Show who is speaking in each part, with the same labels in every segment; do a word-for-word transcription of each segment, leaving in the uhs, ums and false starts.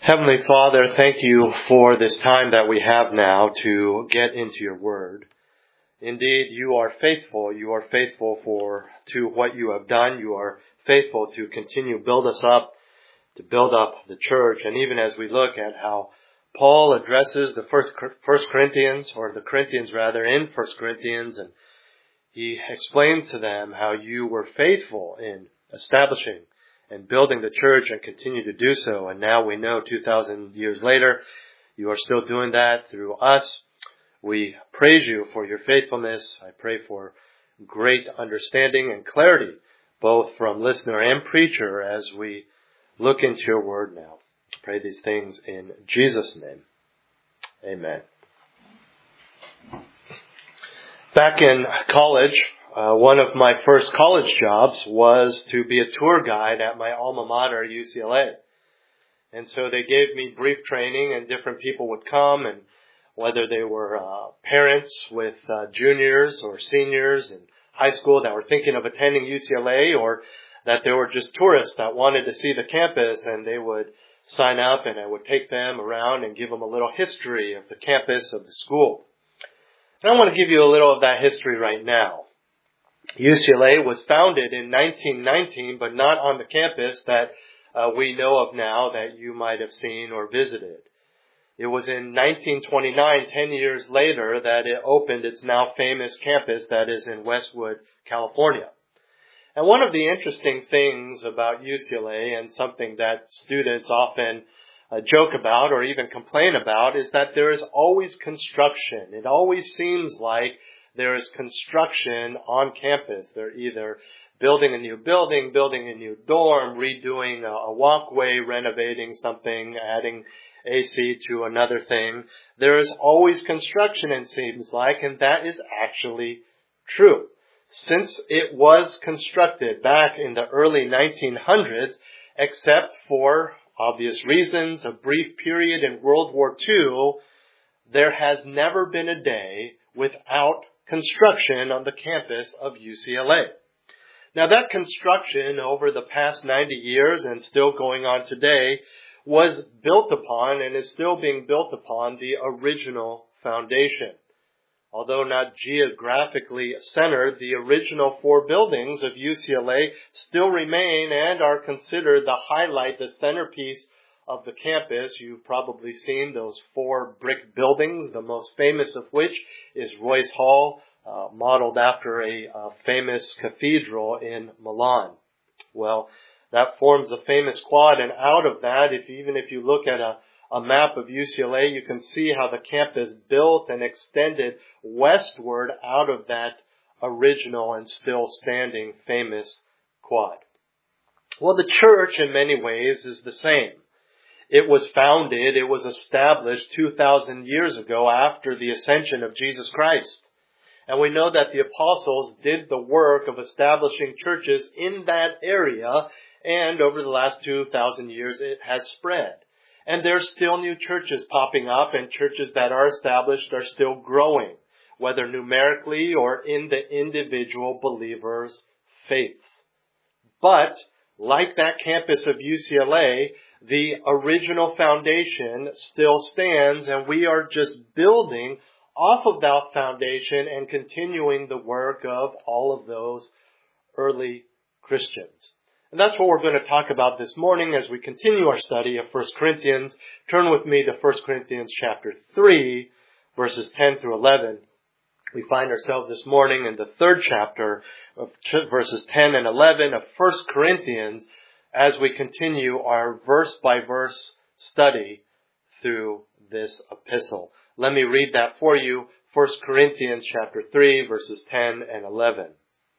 Speaker 1: Heavenly Father, thank you for this time that we have now to get into your word. Indeed, you are faithful. You are faithful for to what you have done. You are faithful to continue build us up, to build up the church. And even as we look at how Paul addresses the first, first Corinthians, or the Corinthians rather, in First Corinthians, and he explains to them how you were faithful in establishing and building the church and continue to do so. And now we know two thousand years later, you are still doing that through us. We praise you for your faithfulness. I pray for great understanding and clarity, both from listener and preacher, as we look into your word now. I pray these things in Jesus' name. Amen. Back in college, Uh, one of my first college jobs was to be a tour guide at my alma mater, U C L A. And so they gave me brief training, and different people would come, and whether they were uh, parents with uh, juniors or seniors in high school that were thinking of attending U C L A, or that they were just tourists that wanted to see the campus, and they would sign up, and I would take them around and give them a little history of the campus of the school. And I want to give you a little of that history right now. U C L A was founded in nineteen nineteen, but not on the campus that uh, we know of now that you might have seen or visited. It was in nineteen twenty-nine, ten years later, that it opened its now famous campus that is in Westwood, California. And one of the interesting things about U C L A, and something that students often uh, joke about or even complain about, is that there is always construction. It always seems like there is construction on campus. They're either building a new building, building a new dorm, redoing a, a walkway, renovating something, adding A C to another thing. There is always construction, it seems like, and that is actually true. Since it was constructed back in the early nineteen hundreds, except for obvious reasons, a brief period in World War Two, there has never been a day without construction on the campus of U C L A. Now, that construction over the past ninety years and still going on today was built upon and is still being built upon the original foundation. Although not geographically centered, the original four buildings of U C L A still remain and are considered the highlight, the centerpiece of the campus. You've probably seen those four brick buildings, the most famous of which is Royce Hall, uh, modeled after a uh, famous cathedral in Milan. Well, that forms the famous quad, and out of that, if even if you look at a, a map of U C L A, you can see how the campus built and extended westward out of that original and still standing famous quad. Well, the church in many ways is the same. It was founded, it was established two thousand years ago after the ascension of Jesus Christ. And we know that the apostles did the work of establishing churches in that area, and over the last two thousand years it has spread. And there's still new churches popping up, and churches that are established are still growing, whether numerically or in the individual believers' faiths. But, like that campus of U C L A, the original foundation still stands, and we are just building off of that foundation and continuing the work of all of those early Christians. And that's what we're going to talk about this morning as we continue our study of First Corinthians. Turn with me to First Corinthians chapter three, verses ten through eleven. We find ourselves this morning in the third chapter of verses ten and eleven of First Corinthians, as we continue our verse-by-verse study through this epistle. Let me read that for you. First Corinthians chapter three, verses ten and eleven.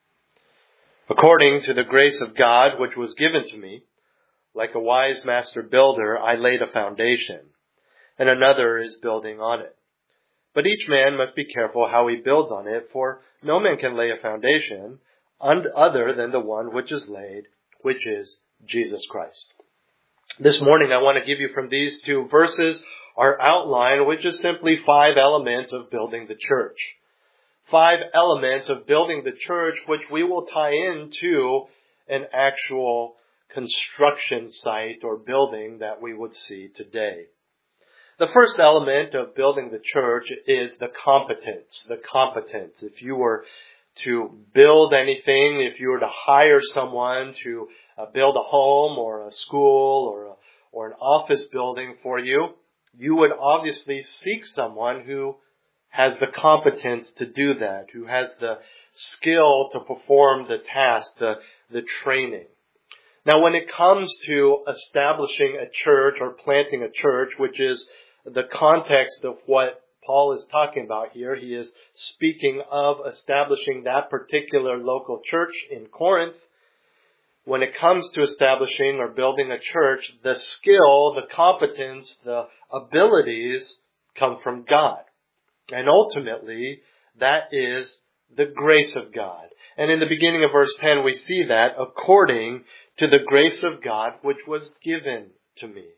Speaker 1: According to the grace of God which was given to me, like a wise master builder, I laid a foundation, and another is building on it. But each man must be careful how he builds on it, for no man can lay a foundation other than the one which is laid, which is Jesus Christ. This morning I want to give you from these two verses our outline, which is simply five elements of building the church. Five elements of building the church, which we will tie into an actual construction site or building that we would see today. The first element of building the church is the competence. The competence. If you were to build anything, if you were to hire someone to uh, build a home or a school or a, or an office building for you, you would obviously seek someone who has the competence to do that, who has the skill to perform the task, the, the training. Now, when it comes to establishing a church or planting a church, which is the context of what Paul is talking about here, he is speaking of establishing that particular local church in Corinth. When it comes to establishing or building a church, the skill, the competence, the abilities come from God. And ultimately, that is the grace of God. And in the beginning of verse ten, we see that according to the grace of God which was given to me.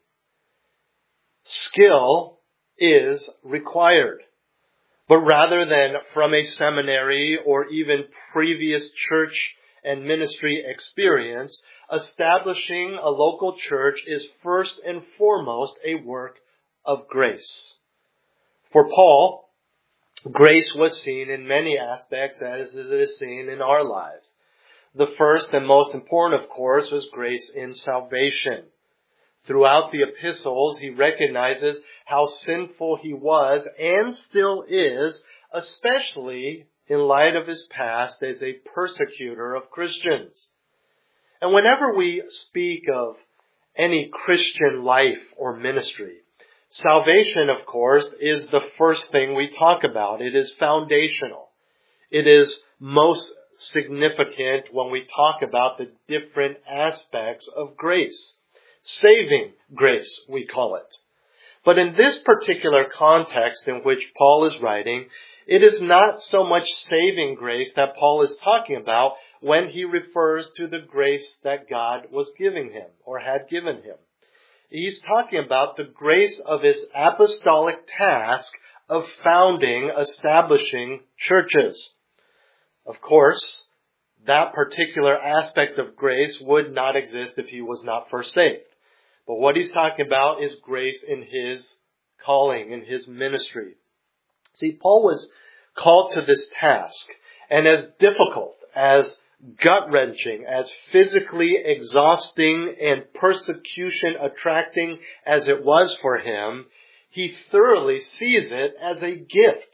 Speaker 1: Skill is required. But rather than from a seminary or even previous church and ministry experience, establishing a local church is first and foremost a work of grace. For Paul, grace was seen in many aspects as it is seen in our lives. The first and most important, of course, was grace in salvation. Throughout the epistles, he recognizes how sinful he was and still is, especially in light of his past as a persecutor of Christians. And whenever we speak of any Christian life or ministry, salvation, of course, is the first thing we talk about. It is foundational. It is most significant when we talk about the different aspects of grace. Saving grace, we call it. But in this particular context in which Paul is writing, it is not so much saving grace that Paul is talking about when he refers to the grace that God was giving him or had given him. He's talking about the grace of his apostolic task of founding, establishing churches. Of course, that particular aspect of grace would not exist if he was not first saved. But what he's talking about is grace in his calling, in his ministry. See, Paul was called to this task, and as difficult, as gut-wrenching, as physically exhausting and persecution attracting as it was for him, he thoroughly sees it as a gift,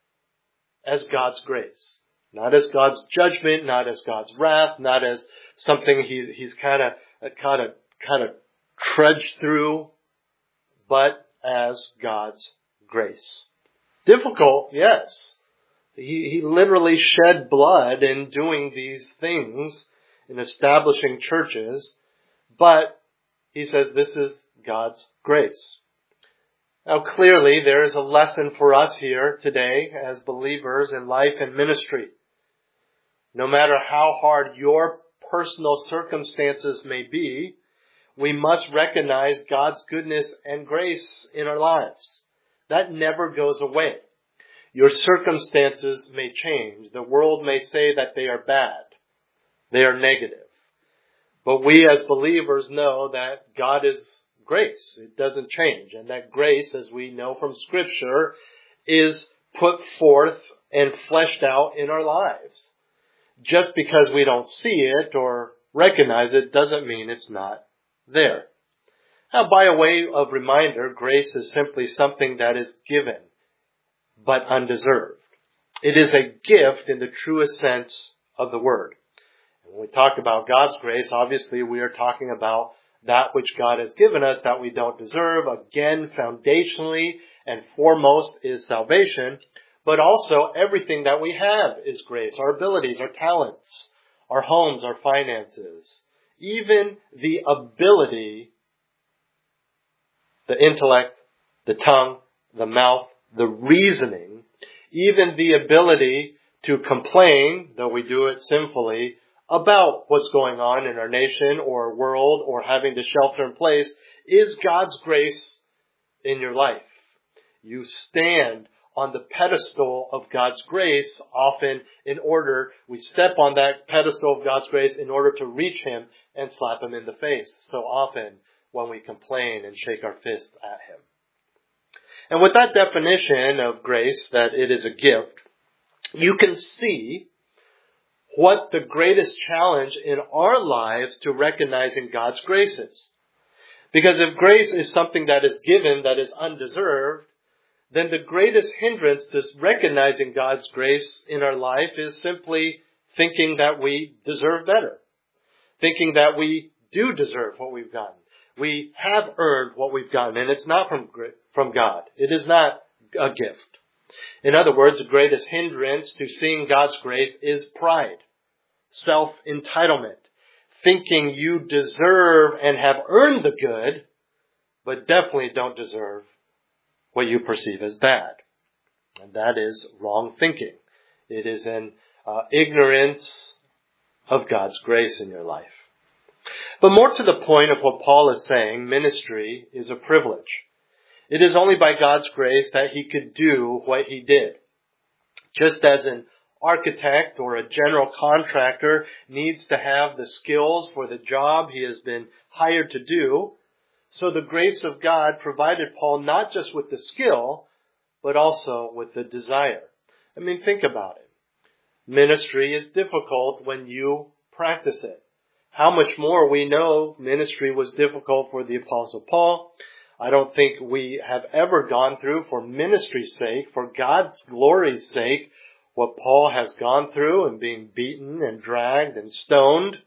Speaker 1: as God's grace. Not as God's judgment, not as God's wrath, not as something he's he's kind of kind of kind of trudged through, but as God's grace. Difficult, yes. He, he literally shed blood in doing these things, in establishing churches, but he says this is God's grace. Now clearly there is a lesson for us here today as believers in life and ministry. No matter how hard your personal circumstances may be, we must recognize God's goodness and grace in our lives. That never goes away. Your circumstances may change. The world may say that they are bad. They are negative. But we as believers know that God is grace. It doesn't change. And that grace, as we know from Scripture, is put forth and fleshed out in our lives. Just because we don't see it or recognize it doesn't mean it's not there. Now, by a way of reminder, grace is simply something that is given, but undeserved. It is a gift in the truest sense of the word. And when we talk about God's grace, obviously we are talking about that which God has given us that we don't deserve. Again, foundationally and foremost is salvation, but also everything that we have is grace. Our abilities, our talents, our homes, our finances, even the ability, the intellect, the tongue, the mouth, the reasoning, even the ability to complain, though we do it sinfully, about what's going on in our nation or world or having to shelter in place is God's grace in your life. You stand on the pedestal of God's grace, often in order, we step on that pedestal of God's grace in order to reach Him and slap Him in the face. So often when we complain and shake our fists at Him. And with that definition of grace, that it is a gift, you can see what the greatest challenge in our lives to recognizing God's grace is. Because if grace is something that is given, that is undeserved, then the greatest hindrance to recognizing God's grace in our life is simply thinking that we deserve better. Thinking that we do deserve what we've gotten. We have earned what we've gotten, and it's not from from God. It is not a gift. In other words, the greatest hindrance to seeing God's grace is pride, self-entitlement, thinking you deserve and have earned the good, but definitely don't deserve what you perceive as bad. And that is wrong thinking. It is an uh, ignorance of God's grace in your life. But more to the point of what Paul is saying, ministry is a privilege. It is only by God's grace that he could do what he did. Just as an architect or a general contractor needs to have the skills for the job he has been hired to do, so the grace of God provided Paul not just with the skill, but also with the desire. I mean, think about it. Ministry is difficult when you practice it. How much more we know ministry was difficult for the Apostle Paul. I don't think we have ever gone through, for ministry's sake, for God's glory's sake, what Paul has gone through in being beaten and dragged and stoned.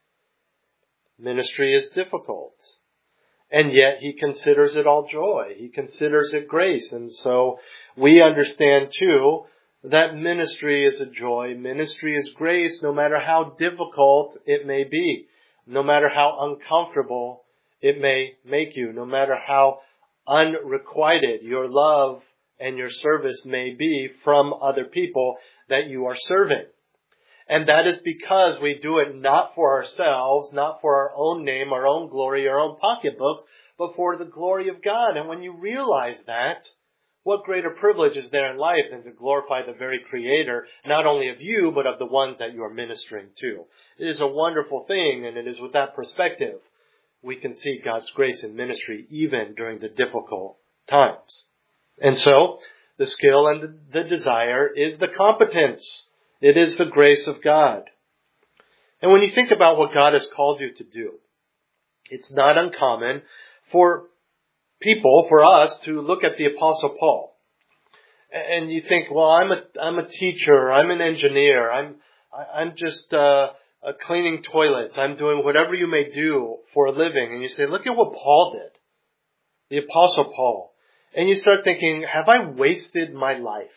Speaker 1: Ministry is difficult. And yet he considers it all joy. He considers it grace. And so we understand too that ministry is a joy. Ministry is grace, no matter how difficult it may be. No matter how uncomfortable it may make you. No matter how unrequited your love and your service may be from other people that you are serving. And that is because we do it not for ourselves, not for our own name, our own glory, our own pocketbooks, but for the glory of God. And when you realize that, what greater privilege is there in life than to glorify the very Creator, not only of you, but of the ones that you are ministering to? It is a wonderful thing, and it is with that perspective we can see God's grace in ministry even during the difficult times. And so, the skill and the desire is the competence. It is the grace of God. And when you think about what God has called you to do, it's not uncommon for people, for us, to look at the Apostle Paul. And you think, well, I'm a, I'm a teacher, I'm an engineer, I'm, I'm just uh, uh, cleaning toilets, I'm doing whatever you may do for a living. And you say, look at what Paul did, the Apostle Paul. And you start thinking, have I wasted my life?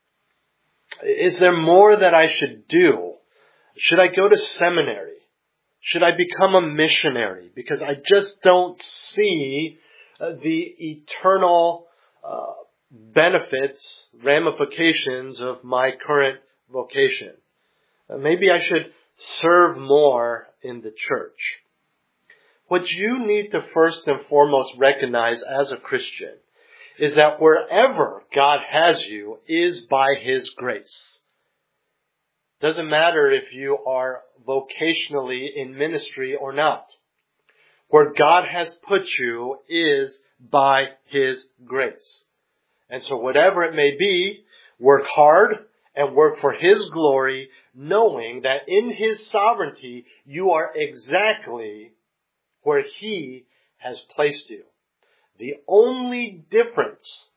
Speaker 1: Is there more that I should do? Should I go to seminary? Should I become a missionary? Because I just don't see uh, the eternal uh, benefits, ramifications of my current vocation. Uh, maybe I should serve more in the church. What you need to first and foremost recognize as a Christian is that wherever God has you is by His grace. Doesn't matter if you are vocationally in ministry or not. Where God has put you is by His grace. And so whatever it may be, work hard and work for His glory, knowing that in His sovereignty you are exactly where He has placed you. The only difference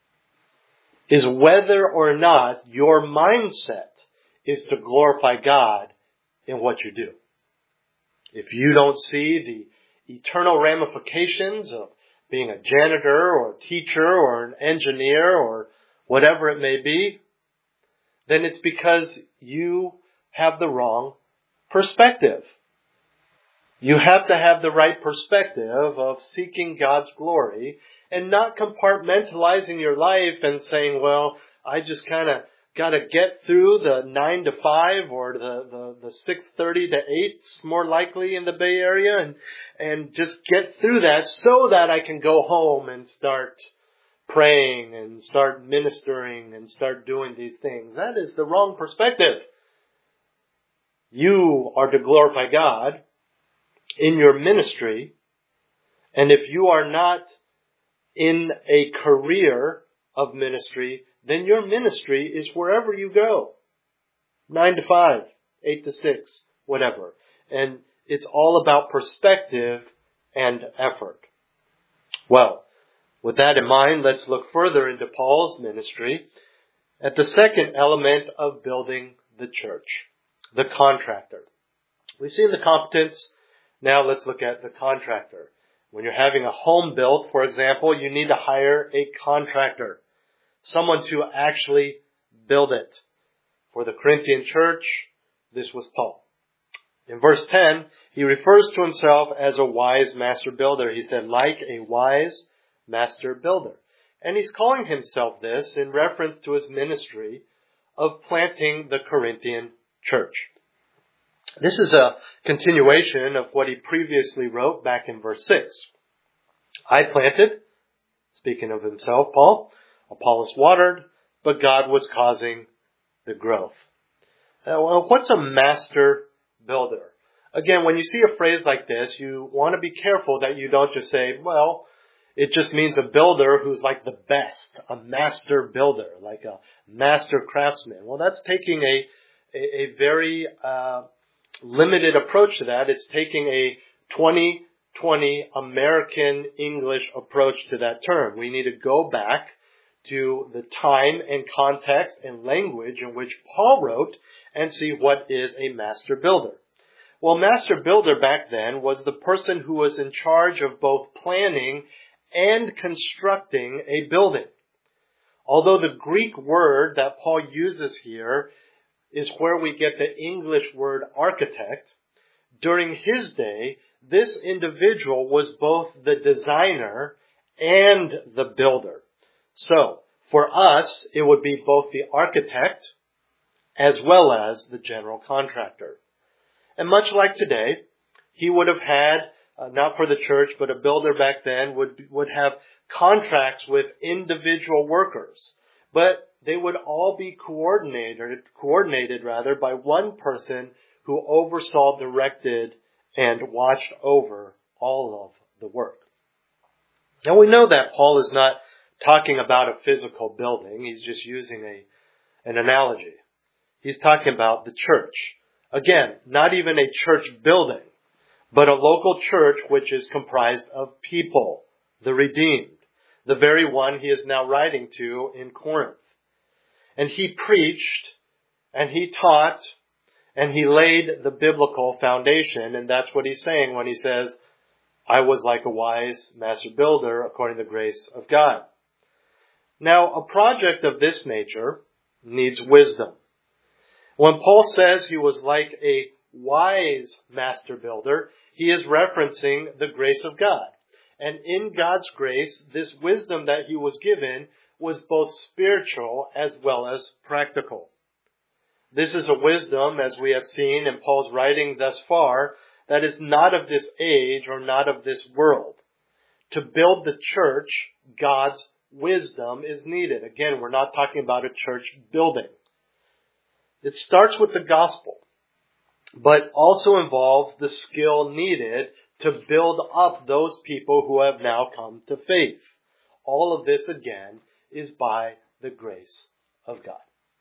Speaker 1: is whether or not your mindset is to glorify God in what you do. If you don't see the eternal ramifications of being a janitor or a teacher or an engineer or whatever it may be, then it's because you have the wrong perspective. You have to have the right perspective of seeking God's glory and not compartmentalizing your life and saying, well, I just kind of got to get through the nine to five or the, the, the six thirty to eight, more likely in the Bay Area, and, and just get through that so that I can go home and start praying and start ministering and start doing these things. That is the wrong perspective. You are to glorify God in your ministry, and if you are not in a career of ministry, then your ministry is wherever you go. Nine to five, eight to six, whatever. And it's all about perspective and effort. Well, with that in mind, let's look further into Paul's ministry at the second element of building the church, the contractor. We've seen the competence. Now let's look at the contractor. When you're having a home built, for example, you need to hire a contractor, someone to actually build it. For the Corinthian church, this was Paul. In verse ten, he refers to himself as a wise master builder. He said, like a wise master builder. And he's calling himself this in reference to his ministry of planting the Corinthian church. This is a continuation of what he previously wrote back in verse six. I planted, speaking of himself, Paul, Apollos watered, but God was causing the growth. Now, well, what's a master builder? Again, when you see a phrase like this, you want to be careful that you don't just say, well, it just means a builder who's like the best, a master builder, like a master craftsman. Well, that's taking a, a, a very uh, limited approach to that. It's taking a twenty twenty American English approach to that term. We need to go back to the time and context and language in which Paul wrote and see what is a master builder. Well, master builder back then was the person who was in charge of both planning and constructing a building. Although the Greek word that Paul uses here is where we get the English word architect, during his day, this individual was both the designer and the builder. So, for us, it would be both the architect as well as the general contractor. And much like today, he would have had, uh, not for the church, but a builder back then would would have contracts with individual workers. But they would all be coordinated, coordinated rather, by one person who oversaw, directed, and watched over all of the work. Now we know that Paul is not talking about a physical building. He's just using a an analogy. He's talking about the church. Again, not even a church building, but a local church which is comprised of people, the redeemed, the very one he is now writing to in Corinth. And he preached, and he taught, and he laid the biblical foundation, and that's what he's saying when he says, I was like a wise master builder according to the grace of God. Now, a project of this nature needs wisdom. When Paul says he was like a wise master builder, he is referencing the grace of God. And in God's grace, this wisdom that he was given was both spiritual as well as practical. This is a wisdom, as we have seen in Paul's writing thus far, that is not of this age or not of this world. To build the church, God's wisdom is needed. Again, we're not talking about a church building. It starts with the gospel, but also involves the skill needed to build up those people who have now come to faith. All of this, again, is by the grace of God.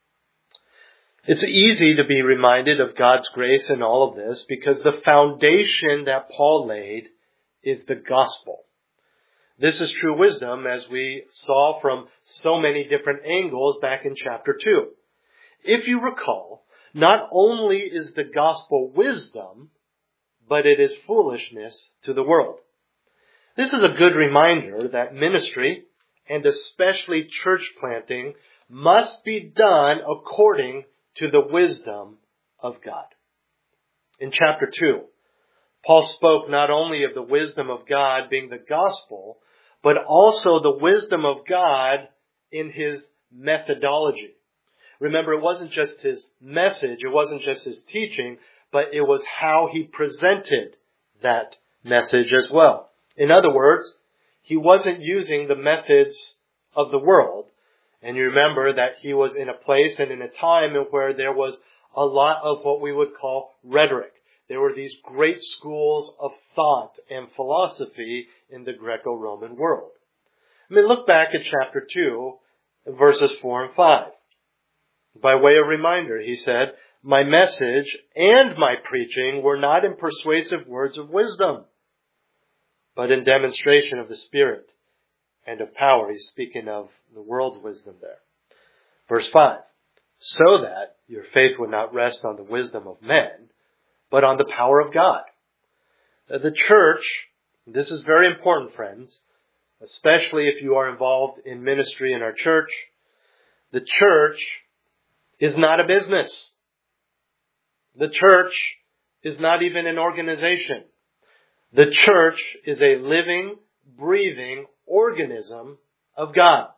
Speaker 1: It's easy to be reminded of God's grace in all of this because the foundation that Paul laid is the gospel. This is true wisdom, as we saw from so many different angles back in chapter two. If you recall, not only is the gospel wisdom, but it is foolishness to the world. This is a good reminder that ministry, and especially church planting, must be done according to the wisdom of God. In chapter two, Paul spoke not only of the wisdom of God being the gospel, but also the wisdom of God in his methodology. Remember, it wasn't just his message, it wasn't just his teaching, but it was how he presented that message as well. In other words, he wasn't using the methods of the world. And you remember that he was in a place and in a time where there was a lot of what we would call rhetoric. There were these great schools of thought and philosophy in the Greco-Roman world. I mean, look back at chapter two, verses four and five. By way of reminder, he said, "My message and my preaching were not in persuasive words of wisdom, but in demonstration of the Spirit and of power." He's speaking of the world's wisdom there. Verse five, "So that your faith would not rest on the wisdom of men, but on the power of God." The church, this is very important, friends, especially if you are involved in ministry in our church. The church is not a business. The church is not even an organization. The church is a living, breathing organism of God.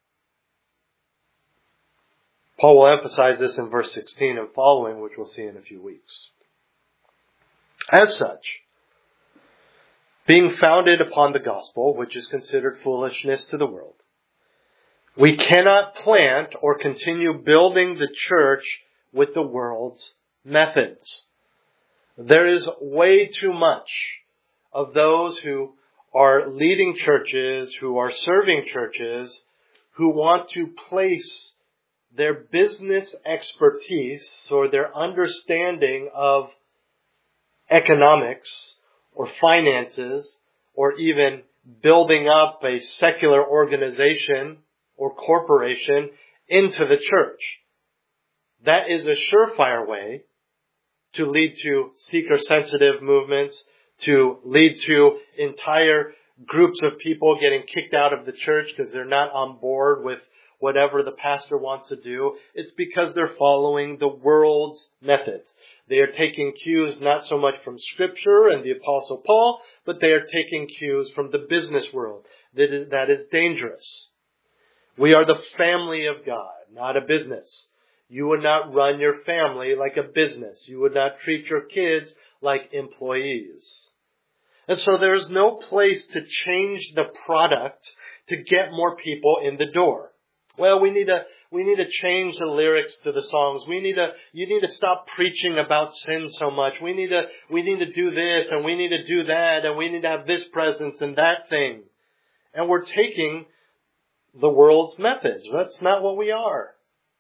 Speaker 1: Paul will emphasize this in verse sixteen and following, which we'll see in a few weeks. As such, being founded upon the gospel, which is considered foolishness to the world, we cannot plant or continue building the church with the world's methods. There is way too much of those who are leading churches, who are serving churches, who want to place their business expertise or their understanding of economics or finances or even building up a secular organization or corporation into the church. That is a surefire way to lead to seeker-sensitive movements, to lead to entire groups of people getting kicked out of the church because they're not on board with whatever the pastor wants to do. It's because they're following the world's methods. They are taking cues not so much from Scripture and the Apostle Paul, but they are taking cues from the business world. That is, that is dangerous. We are the family of God, not a business. You would not run your family like a business. You would not treat your kids like employees. And so there is no place to change the product to get more people in the door. Well, we need to, we need to change the lyrics to the songs. We need to, you need to stop preaching about sin so much. We need to, we need to do this and we need to do that and we need to have this presence and that thing. And we're taking the world's methods. That's not what we are.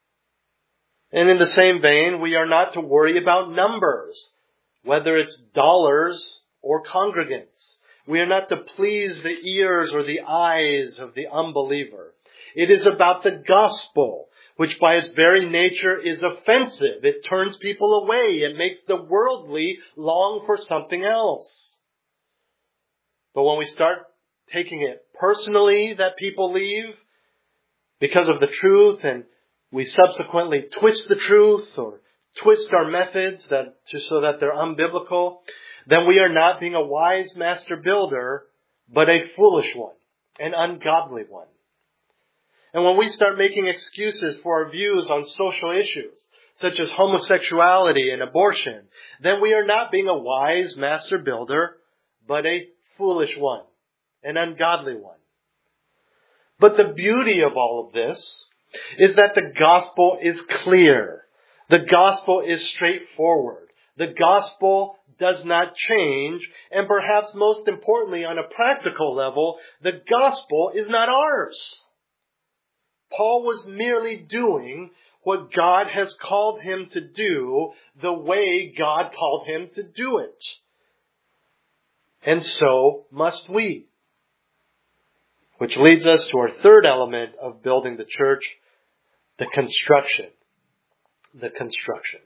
Speaker 1: And in the same vein, we are not to worry about numbers, whether it's dollars or congregants. We are not to please the ears or the eyes of the unbeliever. It is about the gospel, which by its very nature is offensive. It turns people away. It makes the worldly long for something else. But when we start taking it personally that people leave because of the truth, and we subsequently twist the truth or twist our methods that to, so that they're unbiblical, then we are not being a wise master builder, but a foolish one, an ungodly one. And when we start making excuses for our views on social issues, such as homosexuality and abortion, then we are not being a wise master builder, but a foolish one, an ungodly one. But the beauty of all of this is that the gospel is clear. The gospel is straightforward. The gospel does not change. And perhaps most importantly, on a practical level, the gospel is not ours. Paul was merely doing what God has called him to do the way God called him to do it. And so must we. Which leads us to our third element of building the church, the construction. The construction.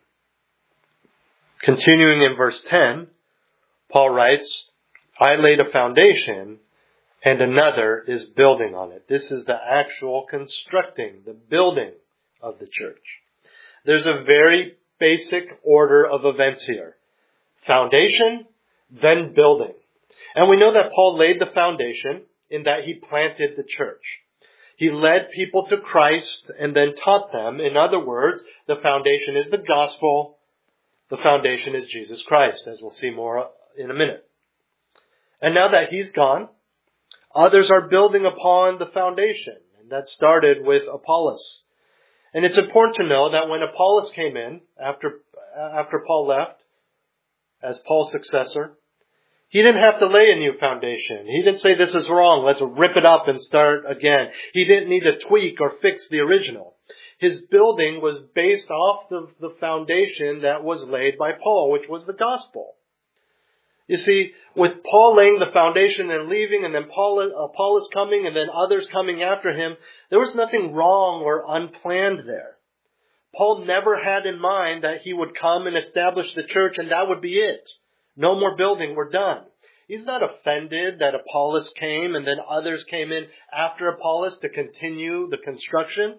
Speaker 1: Continuing in verse ten, Paul writes, "I laid a foundation, and another is building on it." This is the actual constructing, the building of the church. There's a very basic order of events here. Foundation, then building. And we know that Paul laid the foundation in that he planted the church. He led people to Christ and then taught them. In other words, the foundation is the gospel. The foundation is Jesus Christ, as we'll see more in a minute. And now that he's gone, others are building upon the foundation. And that started with Apollos. And it's important to know that when Apollos came in, after, after Paul left, as Paul's successor, he didn't have to lay a new foundation. He didn't say this is wrong, let's rip it up and start again. He didn't need to tweak or fix the original. His building was based off the, the foundation that was laid by Paul, which was the gospel. You see, with Paul laying the foundation and leaving, and then Paul, Apollos coming, and then others coming after him, there was nothing wrong or unplanned there. Paul never had in mind that he would come and establish the church and that would be it. No more building, we're done. He's not offended that Apollos came and then others came in after Apollos to continue the construction.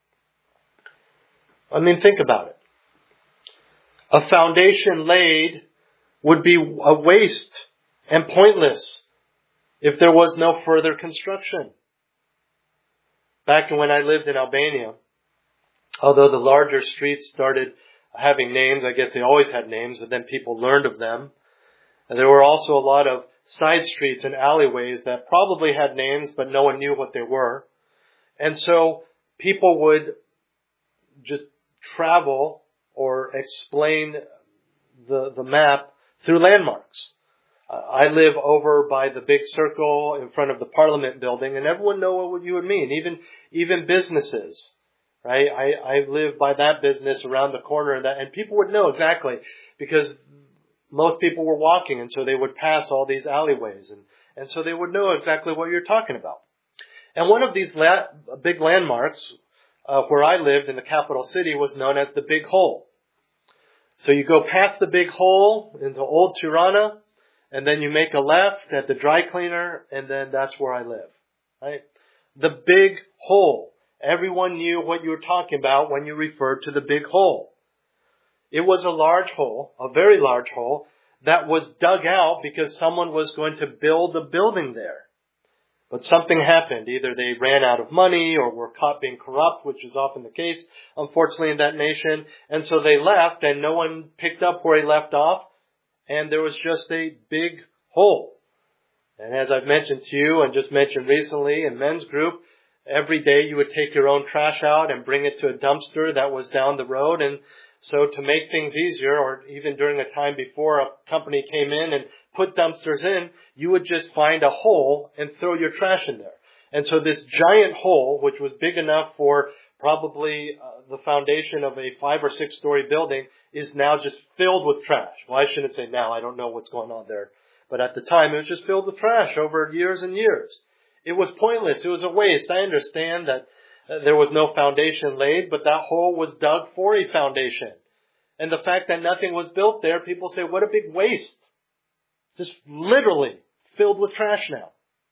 Speaker 1: I mean, think about it. A foundation laid would be a waste and pointless if there was no further construction. Back when I lived in Albania, although the larger streets started having names, I guess they always had names, but then people learned of them. And there were also a lot of side streets and alleyways that probably had names, but no one knew what they were. And so people would just travel or explain the, the map through landmarks. Uh, I live over by the big circle in front of the Parliament building, and everyone know what you would mean, even, even businesses. Right? I, I live by that business around the corner, and that, and people would know exactly because most people were walking, and so they would pass all these alleyways, and, and so they would know exactly what you're talking about. And one of these la- big landmarks, uh, where I lived in the capital city, was known as the Big Hole. So you go past the Big Hole into Old Tirana, and then you make a left at the dry cleaner, and then that's where I live. Right? The Big Hole. Everyone knew what you were talking about when you referred to the Big Hole. It was a large hole, a very large hole, that was dug out because someone was going to build a building there. But something happened. Either they ran out of money or were caught being corrupt, which is often the case, unfortunately, in that nation. And so they left, and no one picked up where he left off, and there was just a big hole. And as I've mentioned to you and just mentioned recently in men's group, every day you would take your own trash out and bring it to a dumpster that was down the road. And so to make things easier, or even during a time before a company came in and put dumpsters in, you would just find a hole and throw your trash in there. And so this giant hole, which was big enough for probably uh, the foundation of a five or six story building, is now just filled with trash. Well, I shouldn't say now. I don't know what's going on there. But at the time, it was just filled with trash over years and years. It was pointless. It was a waste. I understand that uh, there was no foundation laid, but that hole was dug for a foundation. And the fact that nothing was built there, people say, what a big waste. Just literally filled with trash now.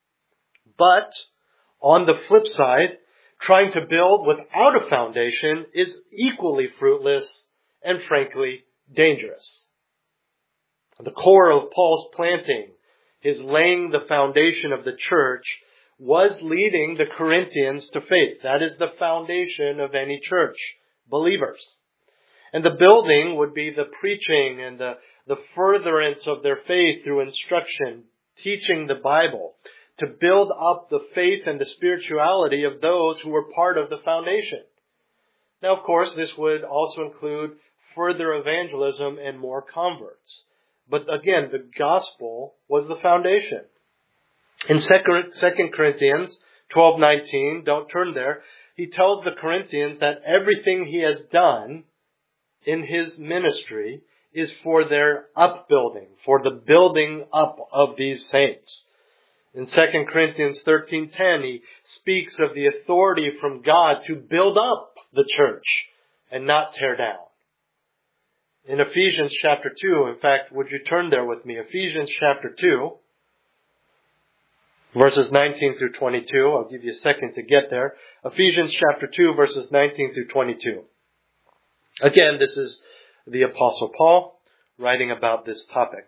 Speaker 1: But on the flip side, trying to build without a foundation is equally fruitless and frankly dangerous. The core of Paul's planting, his laying the foundation of the church, was leading the Corinthians to faith. That is the foundation of any church, believers. And the building would be the preaching and the, the furtherance of their faith through instruction, teaching the Bible, to build up the faith and the spirituality of those who were part of the foundation. Now, of course, this would also include further evangelism and more converts. But again, the gospel was the foundation. In Second Corinthians twelve nineteen, don't turn there, he tells the Corinthians that everything he has done in his ministry is for their upbuilding, for the building up of these saints. In Second Corinthians thirteen ten, he speaks of the authority from God to build up the church and not tear down. In Ephesians chapter two, in fact, would you turn there with me? Ephesians chapter two, verses nineteen through twenty-two. I'll give you a second to get there. Ephesians chapter two, verses nineteen through twenty-two. Again, this is the Apostle Paul writing about this topic.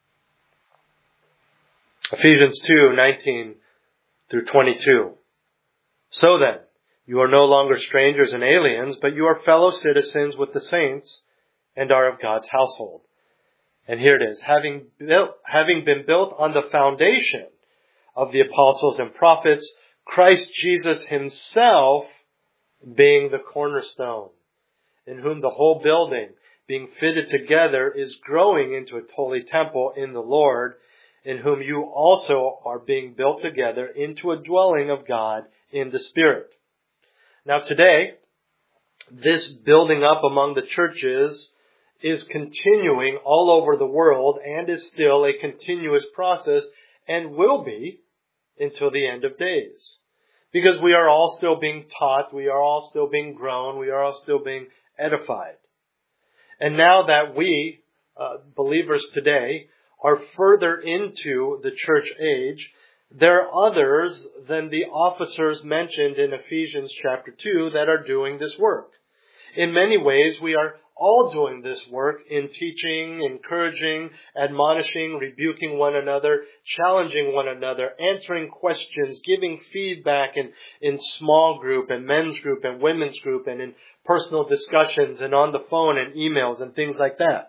Speaker 1: Ephesians two, nineteen through twenty-two. So then, you are no longer strangers and aliens, but you are fellow citizens with the saints and are of God's household. And here it is, having built, having been built on the foundation of the apostles and prophets, Christ Jesus himself being the cornerstone, in whom the whole building, being fitted together, is growing into a holy temple in the Lord, in whom you also are being built together into a dwelling of God in the Spirit. Now today, this building up among the churches is continuing all over the world and is still a continuous process and will be until the end of days. Because we are all still being taught, we are all still being grown, we are all still being edified. And now that we, uh, believers today, are further into the church age, there are others than the officers mentioned in Ephesians chapter two that are doing this work. In many ways, we are all doing this work in teaching, encouraging, admonishing, rebuking one another, challenging one another, answering questions, giving feedback in, in small group and men's group and women's group and in personal discussions and on the phone and emails and things like that.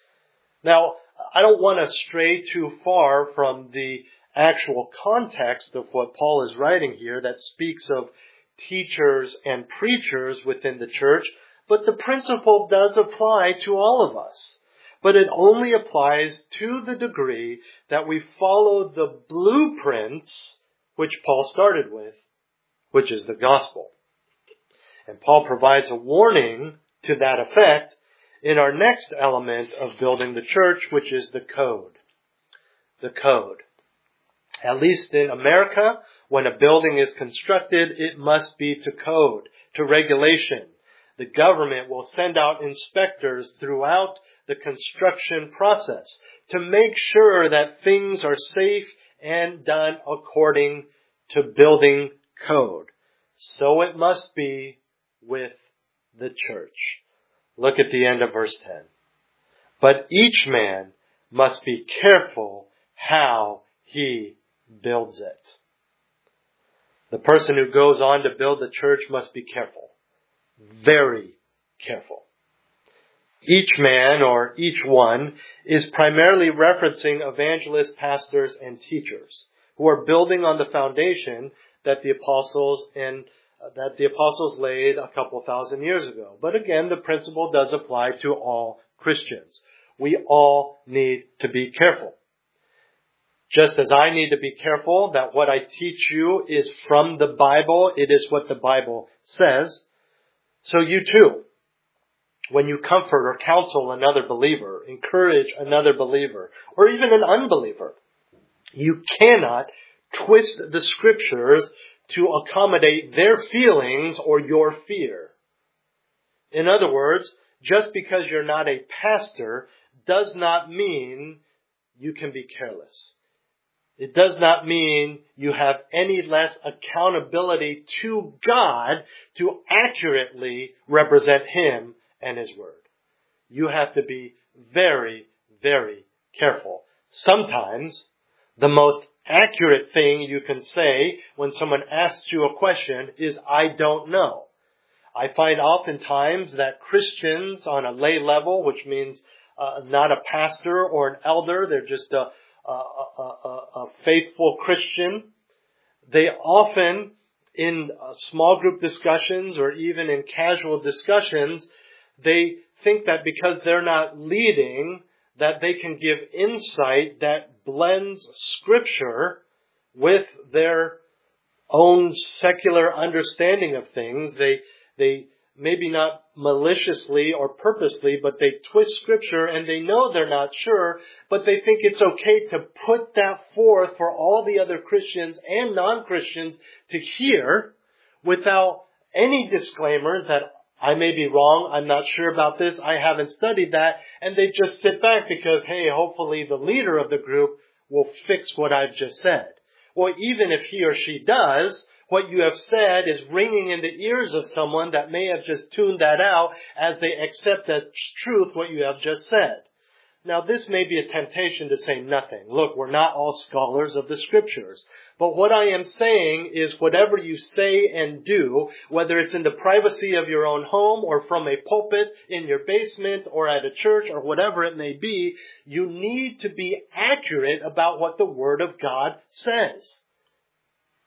Speaker 1: Now, I don't want to stray too far from the actual context of what Paul is writing here that speaks of teachers and preachers within the church, but the principle does apply to all of us. But it only applies to the degree that we follow the blueprints which Paul started with, which is the gospel. And Paul provides a warning to that effect in our next element of building the church, which is the code. The code. At least in America, when a building is constructed, it must be to code, to regulation. The government will send out inspectors throughout the construction process to make sure that things are safe and done according to building code. So it must be with the church. Look at the end of verse ten. But each man must be careful how he builds it. The person who goes on to build the church must be careful. Very careful. Each man or each one is primarily referencing evangelists, pastors, and teachers who are building on the foundation that the apostles and uh, that the apostles laid a couple thousand years ago. But again, the principle does apply to all Christians. We all need to be careful. Just as I need to be careful that what I teach you is from the Bible, it is what the Bible says. So you too, when you comfort or counsel another believer, encourage another believer, or even an unbeliever, you cannot twist the scriptures to accommodate their feelings or your fear. In other words, just because you're not a pastor does not mean you can be careless. It does not mean you have any less accountability to God to accurately represent Him and His Word. You have to be very, very careful. Sometimes the most accurate thing you can say when someone asks you a question is, I don't know. I find oftentimes that Christians on a lay level, which means uh, not a pastor or an elder, they're just a A, a, a, a faithful Christian, they often, in small group discussions or even in casual discussions, they think that because they're not leading, that they can give insight that blends Scripture with their own secular understanding of things. They, they maybe not maliciously or purposely, but they twist Scripture and they know they're not sure, but they think it's okay to put that forth for all the other Christians and non-Christians to hear without any disclaimers that I may be wrong, I'm not sure about this, I haven't studied that, and they just sit back because, hey, hopefully the leader of the group will fix what I've just said. Well, even if he or she does, what you have said is ringing in the ears of someone that may have just tuned that out as they accept as truth what you have just said. Now, this may be a temptation to say nothing. Look, we're not all scholars of the Scriptures. But what I am saying is whatever you say and do, whether it's in the privacy of your own home or from a pulpit in your basement or at a church or whatever it may be, you need to be accurate about what the Word of God says.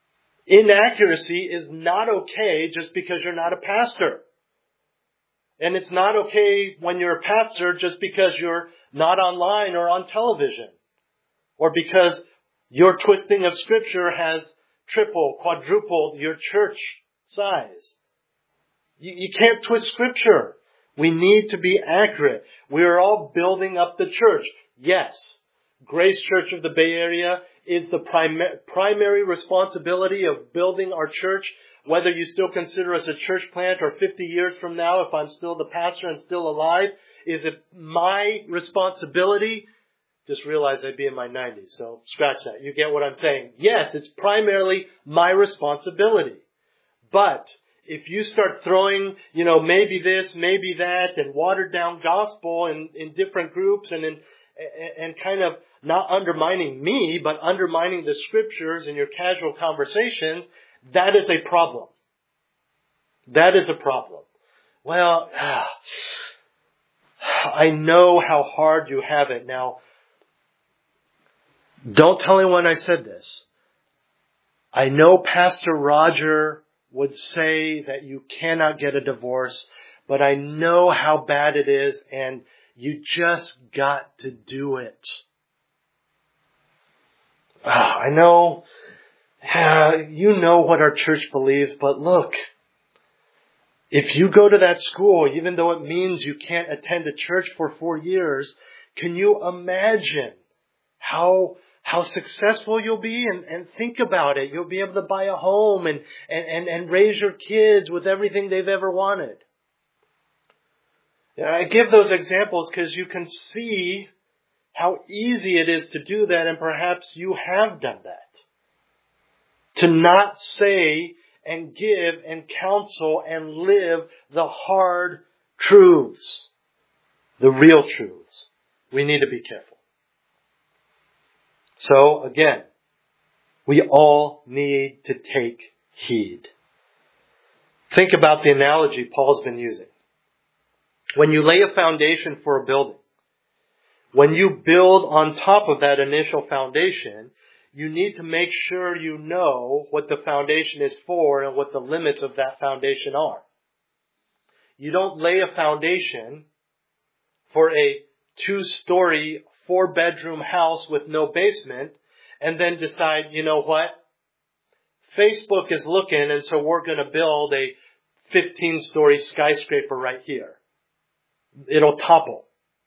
Speaker 1: Inaccuracy is not okay just because you're not a pastor. And it's not okay when you're a pastor just because you're not online or on television. Or because your twisting of Scripture has tripled, quadrupled your church size. You, you can't twist Scripture. We need to be accurate. We are all building up the church. Yes, Grace Church of the Bay Area is the prim- primary responsibility of building our church. Whether you still consider us a church plant or fifty years from now, if I'm still the pastor and still alive, is it my responsibility? Just realize I'd be in my nineties, so scratch that. You get what I'm saying? Yes, it's primarily my responsibility. But if you start throwing, you know, maybe this, maybe that, and watered down gospel in, in different groups and in, and kind of not undermining me, but undermining the Scriptures in your casual conversations, that is a problem. That is a problem. Well, I know how hard you have it. Now, don't tell anyone I said this. I know Pastor Roger would say that you cannot get a divorce, but I know how bad it is, and you just got to do it. Oh, I know, uh, you know what our church believes, but look, if you go to that school, even though it means you can't attend a church for four years, can you imagine how how successful you'll be? And, and think about it. You'll be able to buy a home and, and, and, and raise your kids with everything they've ever wanted. I give those examples because you can see how easy it is to do that, and perhaps you have done that. To not say and give and counsel and live the hard truths, the real truths. We need to be careful. So again, we all need to take heed. Think about the analogy Paul's been using. When you lay a foundation for a building, when you build on top of that initial foundation, you need to make sure you know what the foundation is for and what the limits of that foundation are. You don't lay a foundation for a two-story, four-bedroom house with no basement and then decide, you know what? Facebook is looking, and so we're going to build a fifteen-story skyscraper right here. It'll topple.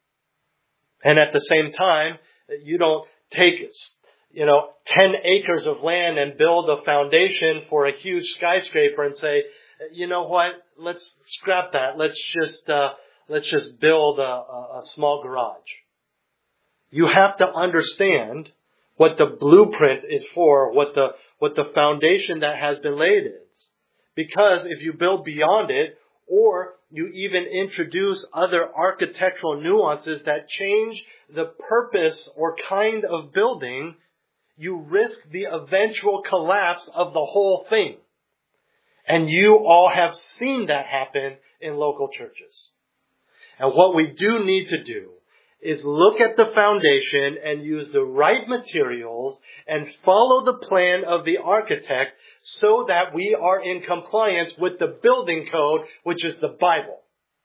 Speaker 1: And at the same time, you don't take, you know, ten acres of land and build a foundation for a huge skyscraper and say, you know what, let's scrap that. Let's just, uh, let's just build a, a, a small garage. You have to understand what the blueprint is for, what the, what the foundation that has been laid is. Because if you build beyond it, or you even introduce other architectural nuances that change the purpose or kind of building, you risk the eventual collapse of the whole thing. And you all have seen that happen in local churches. And what we do need to do is look at the foundation and use the right materials and follow the plan of the architect so that we are in compliance with the building code, which is the Bible.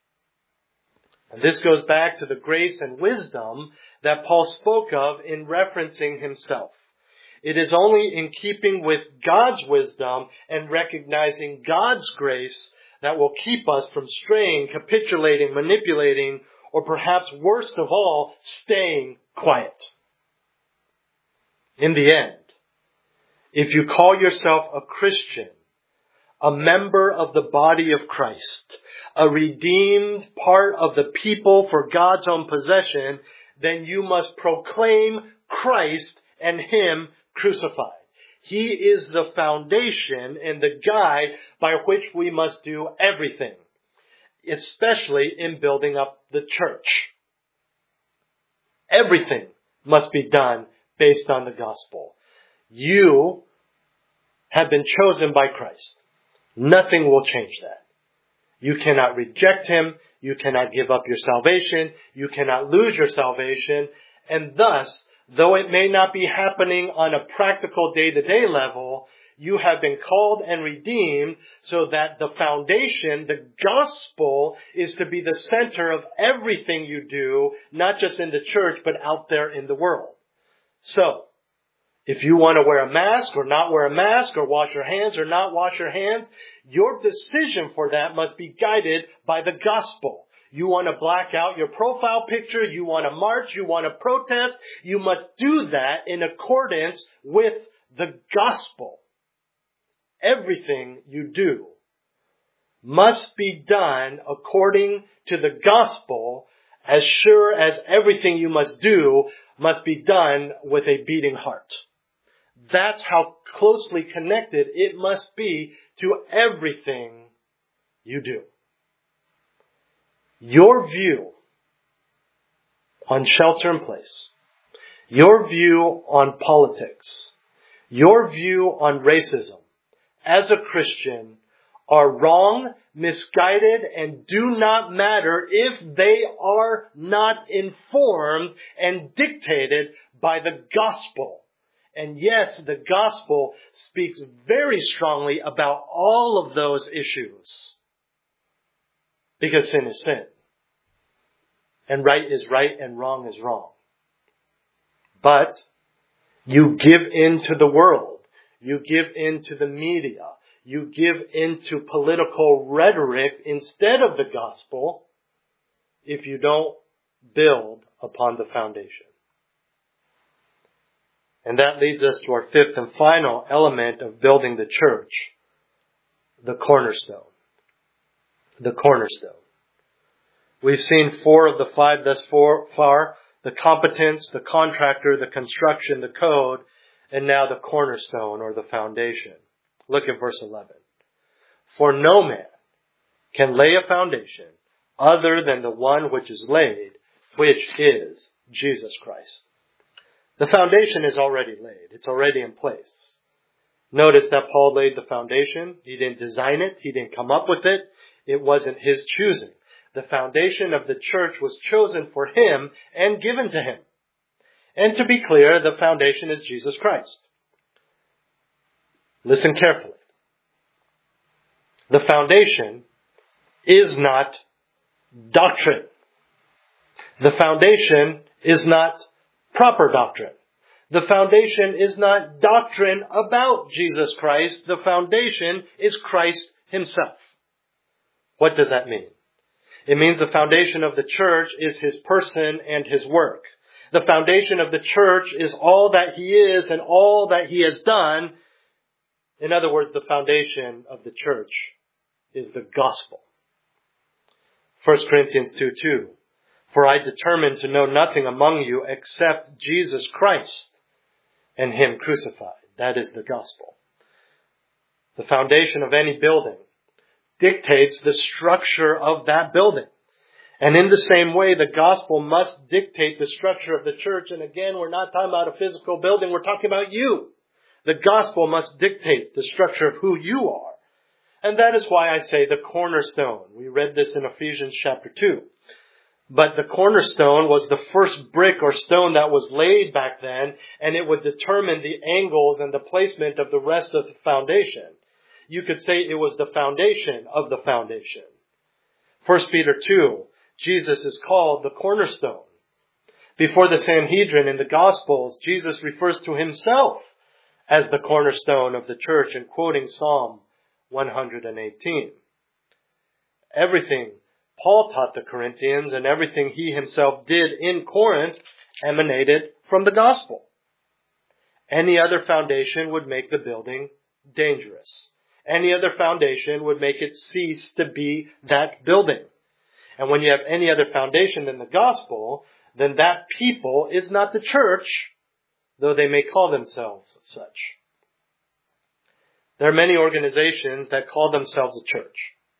Speaker 1: And this goes back to the grace and wisdom that Paul spoke of in referencing himself. It is only in keeping with God's wisdom and recognizing God's grace that will keep us from straying, capitulating, manipulating, or perhaps worst of all, staying quiet. In the end, if you call yourself a Christian, a member of the body of Christ, a redeemed part of the people for God's own possession, then you must proclaim Christ and Him crucified. He is the foundation and the guide by which we must do everything, especially in building up the church. Everything must be done based on the gospel. You have been chosen by Christ. Nothing will change that. You cannot reject Him. You cannot give up your salvation. You cannot lose your salvation. And thus, though it may not be happening on a practical day-to-day level, You have been called and redeemed so that the foundation, the gospel, is to be the center of everything you do, not just in the church, but out there in the world. So, if you want to wear a mask or not wear a mask or wash your hands or not wash your hands, your decision for that must be guided by the gospel. You want to black out your profile picture, you want to march, you want to protest, you must do that in accordance with the gospel. Everything you do must be done according to the gospel, as sure as everything you must do must be done with a beating heart. That's how closely connected it must be to everything you do. Your view on shelter in place, your view on politics, your view on racism, as a Christian, are wrong, misguided, and do not matter if they are not informed and dictated by the gospel. And yes, the gospel speaks very strongly about all of those issues. Because sin is sin. And right is right and wrong is wrong. But you give in to the world. You give in to the media. You give in to political rhetoric instead of the gospel if you don't build upon the foundation. And that leads us to our fifth and final element of building the church, the cornerstone. The cornerstone. We've seen four of the five thus far: the competence, the contractor, the construction, the code, and now the cornerstone or the foundation. Look at verse eleven. For no man can lay a foundation other than the one which is laid, which is Jesus Christ. The foundation is already laid. It's already in place. Notice that Paul laid the foundation. He didn't design it. He didn't come up with it. It wasn't his choosing. The foundation of the church was chosen for him and given to him. And to be clear, the foundation is Jesus Christ. Listen carefully. The foundation is not doctrine. The foundation is not proper doctrine. The foundation is not doctrine about Jesus Christ. The foundation is Christ himself. What does that mean? It means the foundation of the church is his person and his work. The foundation of the church is all that he is and all that he has done. In other words, the foundation of the church is the gospel. First Corinthians two two. For I determined to know nothing among you except Jesus Christ and him crucified. That is the gospel. The foundation of any building dictates the structure of that building. And in the same way, the gospel must dictate the structure of the church. And again, we're not talking about a physical building. We're talking about you. The gospel must dictate the structure of who you are. And that is why I say the cornerstone. We read this in Ephesians chapter two. But the cornerstone was the first brick or stone that was laid back then, and it would determine the angles and the placement of the rest of the foundation. You could say it was the foundation of the foundation. First Peter two, Jesus is called the cornerstone. Before the Sanhedrin in the Gospels, Jesus refers to himself as the cornerstone of the church, in quoting Psalm one eighteen. Everything Paul taught the Corinthians and everything he himself did in Corinth emanated from the gospel. Any other foundation would make the building dangerous. Any other foundation would make it cease to be that building. And when you have any other foundation than the gospel, then that people is not the church, though they may call themselves such. There are many organizations that call themselves a church,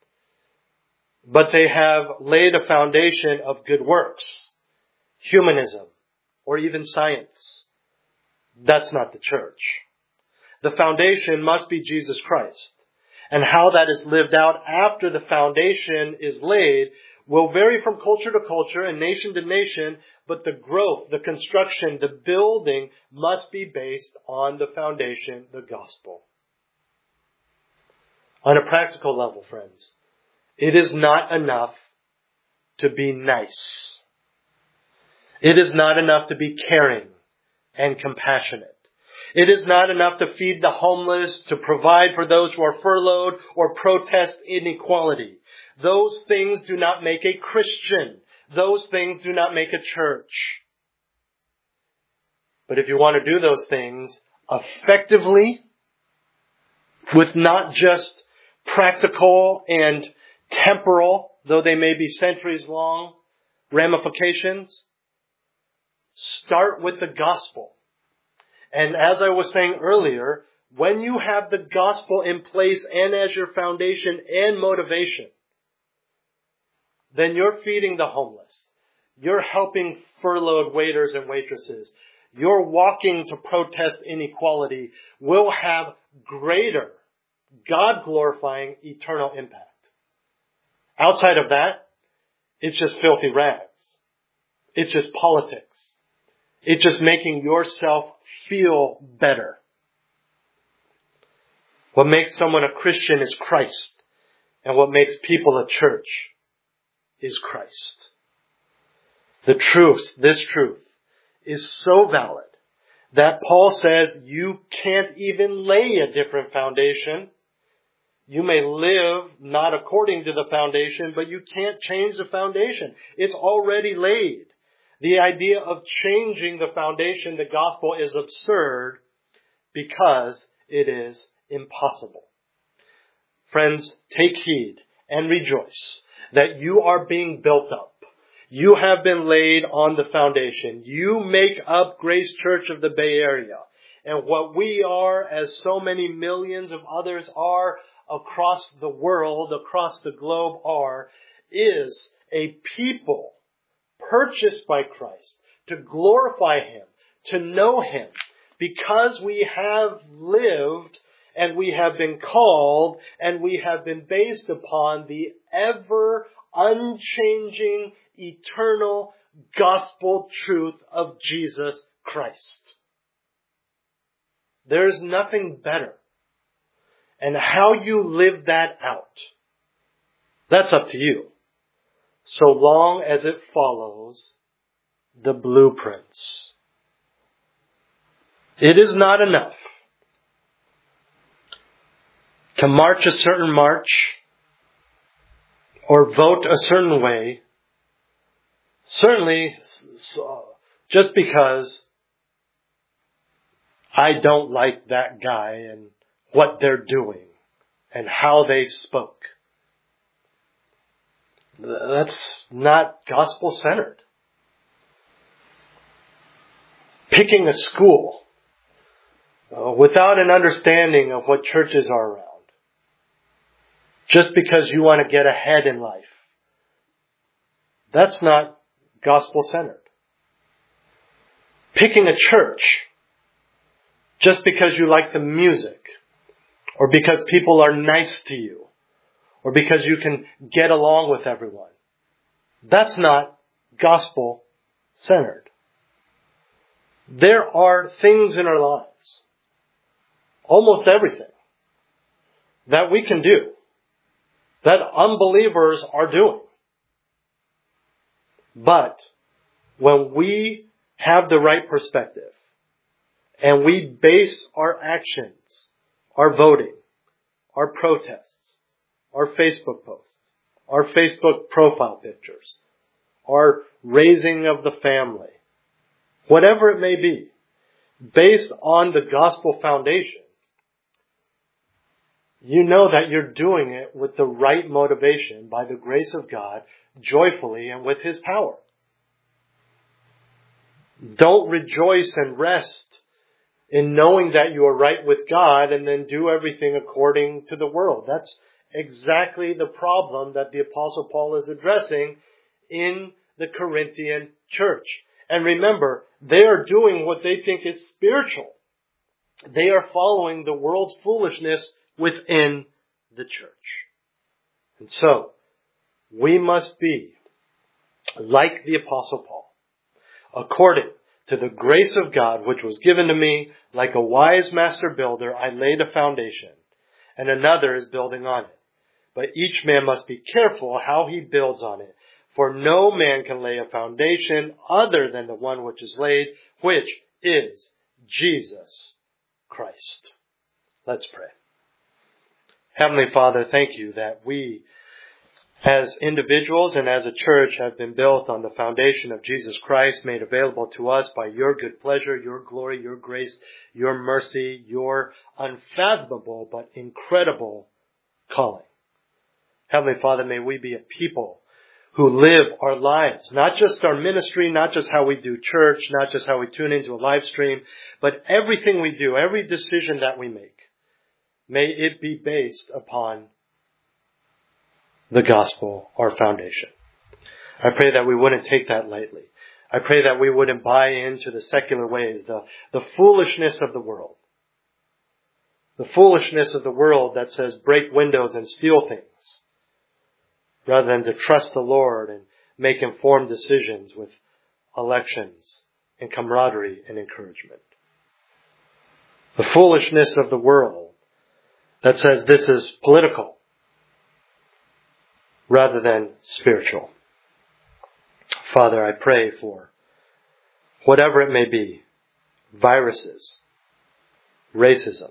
Speaker 1: but they have laid a foundation of good works, humanism, or even science. That's not the church. The foundation must be Jesus Christ. And how that is lived out after the foundation is laid will vary from culture to culture and nation to nation, but the growth, the construction, the building must be based on the foundation, the gospel. On a practical level, friends, it is not enough to be nice. It is not enough to be caring and compassionate. It is not enough to feed the homeless, to provide for those who are furloughed, or protest inequality. Those things do not make a Christian. Those things do not make a church. But if you want to do those things effectively, with not just practical and temporal, though they may be centuries long, ramifications, start with the gospel. And as I was saying earlier, when you have the gospel in place and as your foundation and motivation, then you're feeding the homeless. You're helping furloughed waiters and waitresses. Your walking to protest inequality will have greater, God-glorifying, eternal impact. Outside of that, it's just filthy rags. It's just politics. It's just making yourself feel better. What makes someone a Christian is Christ. And what makes people a church is Christ. The truth, this truth, is so valid that Paul says you can't even lay a different foundation. You may live not according to the foundation, but you can't change the foundation. It's already laid. The idea of changing the foundation, the gospel, is absurd because it is impossible. Friends, take heed and rejoice that you are being built up. You have been laid on the foundation. You make up Grace Church of the Bay Area. And what we are, as so many millions of others are across the world, across the globe are, is a people purchased by Christ to glorify Him, to know Him, because we have lived and we have been called and we have been based upon the ever unchanging, eternal gospel truth of Jesus Christ. There is nothing better. And how you live that out, that's up to you. So long as it follows the blueprints. It is not enough to march a certain march or vote a certain way. Certainly, just because I don't like that guy and what they're doing and how they spoke. That's not gospel-centered. Picking a school uh, without an understanding of what churches are around, just because you want to get ahead in life, that's not gospel-centered. Picking a church just because you like the music, or because people are nice to you, or because you can get along with everyone, that's not gospel-centered. There are things in our lives, almost everything, that we can do, that unbelievers are doing. But when we have the right perspective, and we base our actions, our voting, our protests, our Facebook posts, our Facebook profile pictures, our raising of the family, whatever it may be, based on the gospel foundation, you know that you're doing it with the right motivation by the grace of God, joyfully and with His power. Don't rejoice and rest in knowing that you are right with God and then do everything according to the world. That's exactly the problem that the Apostle Paul is addressing in the Corinthian church. And remember, they are doing what they think is spiritual. They are following the world's foolishness within the church. And so, we must be like the Apostle Paul, according to the grace of God which was given to me, like a wise master builder, I laid a foundation, and another is building on it. But each man must be careful how he builds on it. For no man can lay a foundation other than the one which is laid, which is Jesus Christ. Let's pray. Heavenly Father, thank you that we, as individuals and as a church, have been built on the foundation of Jesus Christ, made available to us by your good pleasure, your glory, your grace, your mercy, your unfathomable but incredible calling. Heavenly Father, may we be a people who live our lives, not just our ministry, not just how we do church, not just how we tune into a live stream, but everything we do, every decision that we make, may it be based upon the gospel, our foundation. I pray that we wouldn't take that lightly. I pray that we wouldn't buy into the secular ways, the, the foolishness of the world. The foolishness of the world that says break windows and steal things, rather than to trust the Lord and make informed decisions with elections and camaraderie and encouragement. The foolishness of the world that says this is political rather than spiritual. Father, I pray for whatever it may be, viruses, racism,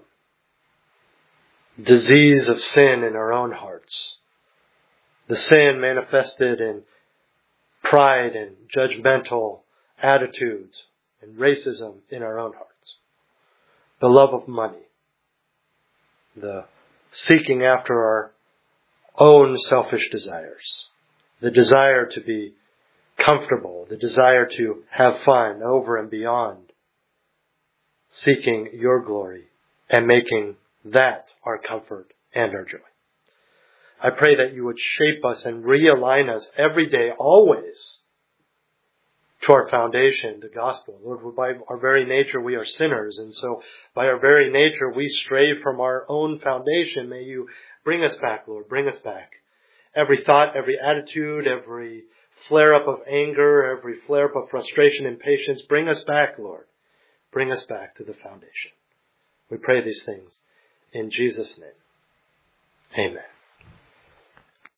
Speaker 1: disease of sin in our own hearts, the sin manifested in pride and judgmental attitudes and racism in our own hearts. The love of money. The seeking after our own selfish desires. The desire to be comfortable. The desire to have fun over and beyond seeking your glory and making that our comfort and our joy. I pray that you would shape us and realign us every day, always, to our foundation, the gospel. Lord, by our very nature, we are sinners. And so by our very nature, we stray from our own foundation. May you bring us back, Lord. Bring us back. Every thought, every attitude, every flare-up of anger, every flare-up of frustration and patience, bring us back, Lord. Bring us back to the foundation. We pray these things in Jesus' name. Amen.